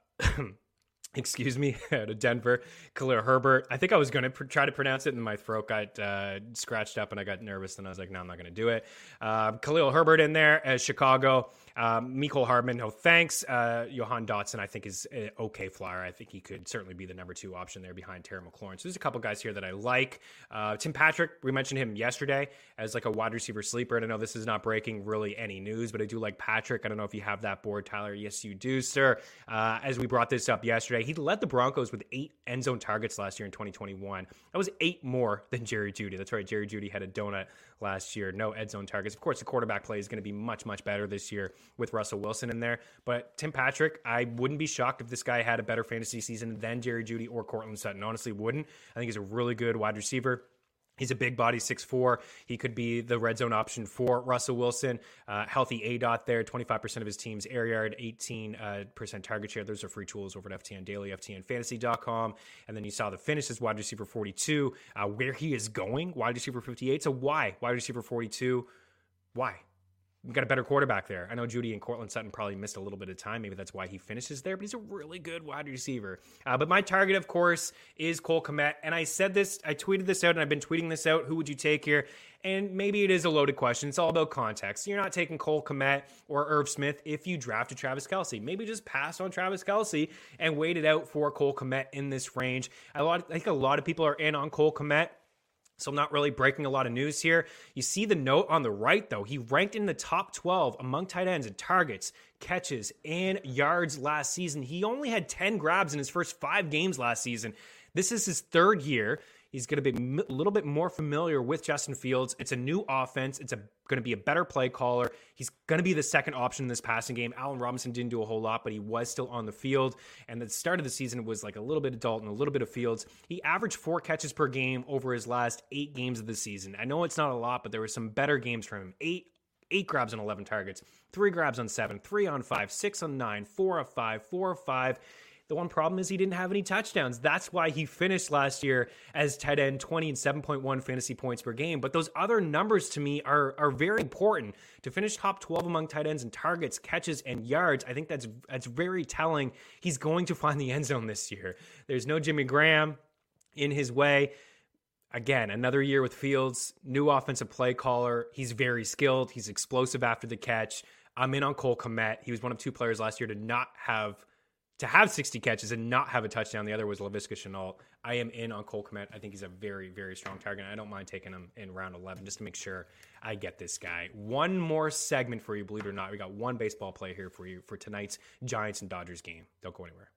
Excuse me, out of Denver, Khalil Herbert. I think I was going to pr- try to pronounce it, and my throat got uh, scratched up, and I got nervous, and I was like, no, I'm not going to do it. Uh, Khalil Herbert in there as Chicago. Um, Mecole Hardman, no thanks. Uh, Johan Dotson, I think, is an okay flyer. I think he could certainly be the number two option there behind Terry McLaurin. So there's a couple guys here that I like. Uh, Tim Patrick, we mentioned him yesterday as like a wide receiver sleeper, and I know this is not breaking really any news, but I do like Patrick. I don't know if you have that board, Tyler. Yes, you do, sir. Uh, as we brought this up yesterday, he led the Broncos with eight end zone targets last year in twenty twenty-one. That was eight more than Jerry Jeudy. That's right. Jerry Jeudy had a donut last year. No end zone targets. Of course, the quarterback play is going to be much, much better this year with Russell Wilson in there. But Tim Patrick, I wouldn't be shocked if this guy had a better fantasy season than Jerry Jeudy or Cortland Sutton. Honestly, wouldn't. I think he's a really good wide receiver. He's a big body, six foot four. He could be the red zone option for Russell Wilson. Uh, healthy A D O T there, twenty-five percent of his team's air yard, eighteen percent target share. Those are free tools over at F T N Daily, F T N Fantasy dot com. And then you saw the finish as wide receiver forty-two. Uh, where he is going, wide receiver fifty-eight. So why wide receiver forty-two? Why? We've got a better quarterback there. I know Judy and Cortland Sutton probably missed a little bit of time. Maybe that's why he finishes there, but he's a really good wide receiver. Uh, but my target, of course, is Cole Kmet. And I said this, I tweeted this out, and I've been tweeting this out. Who would you take here? And maybe it is a loaded question. It's all about context. You're not taking Cole Kmet or Irv Smith if you drafted Travis Kelce. Maybe just pass on Travis Kelce and wait it out for Cole Kmet in this range. A lot, I think a lot of people are in on Cole Kmet, so I'm not really breaking a lot of news here. You see the note on the right, though. He ranked in the top twelve among tight ends in targets, catches, and yards last season. He only had ten grabs in his first five games last season. This is his third year. He's going to be a little bit more familiar with Justin Fields. It's a new offense. It's a, going to be a better play caller. He's going to be the second option in this passing game. Allen Robinson didn't do a whole lot, but he was still on the field. And the start of the season was like a little bit of Dalton, a little bit of Fields. He averaged four catches per game over his last eight games of the season. I know it's not a lot, but there were some better games from him. Eight Eight grabs on eleven targets, three grabs on seven, three on five, six on nine, four of five, four of five. The one problem is he didn't have any touchdowns. That's why he finished last year as tight end twenty and seven point one fantasy points per game. But those other numbers to me are, are very important. To finish top twelve among tight ends in targets, catches, and yards, I think that's that's very telling. He's going to find the end zone this year. There's no Jimmy Graham in his way. Again, another year with Fields, new offensive play caller. He's very skilled. He's explosive after the catch. I'm in on Cole Kmet. He was one of two players last year to not have to have sixty catches and not have a touchdown. The other was Laviska Shenault. I am in on Cole Kmet. I think he's a very, very strong target. I don't mind taking him in round eleven just to make sure I get this guy. One more segment for you, believe it or not. We got one baseball play here for you for tonight's Giants and Dodgers game. Don't go anywhere.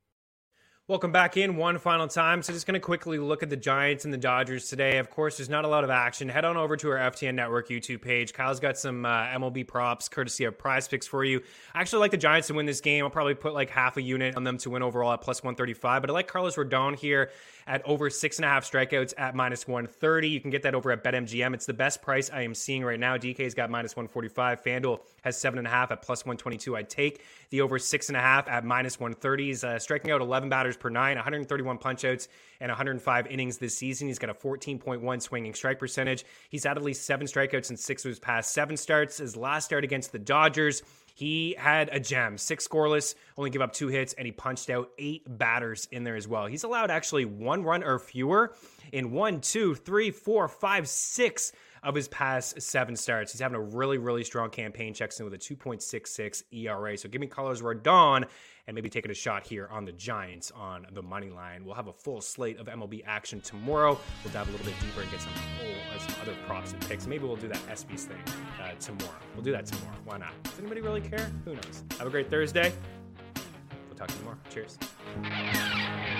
Welcome back in one final time. So just going to quickly look at the Giants and the Dodgers today. Of course, there's not a lot of action. Head on over to our F T N Network YouTube page. Kyle's got some uh, M L B props courtesy of Prize Picks for you. I actually like the Giants to win this game. I'll probably put like half a unit on them to win overall at plus one thirty-five. But I like Carlos Rodon here at over six and a half strikeouts at minus one thirty. You can get that over at BetMGM. It's the best price I am seeing right now. D K's got minus one forty-five. FanDuel has seven and a half at plus one twenty-two. I'd take the over six and a half at minus one thirty. He's uh, striking out eleven batters per nine, one hundred thirty-one punch outs and one hundred five innings this season. He's got a fourteen point one swinging strike percentage. He's had at least seven strikeouts in six of his past seven starts. His last start against the Dodgers, he had a gem, six scoreless, only give up two hits, and he punched out eight batters in there as well. He's allowed actually one run or fewer in one, two, three, four, five, six of his past seven starts. He's having a really, really strong campaign. Checks in with a two point six six E R A. So give me Carlos Rodon and maybe taking a shot here on the Giants on the money line. We'll have a full slate of M L B action tomorrow. We'll dive a little bit deeper and get some, oh, some other props and picks. Maybe we'll do that S B's thing uh, tomorrow. We'll do that tomorrow. Why not? Does anybody really care? Who knows? Have a great Thursday. We'll talk to you tomorrow. Cheers.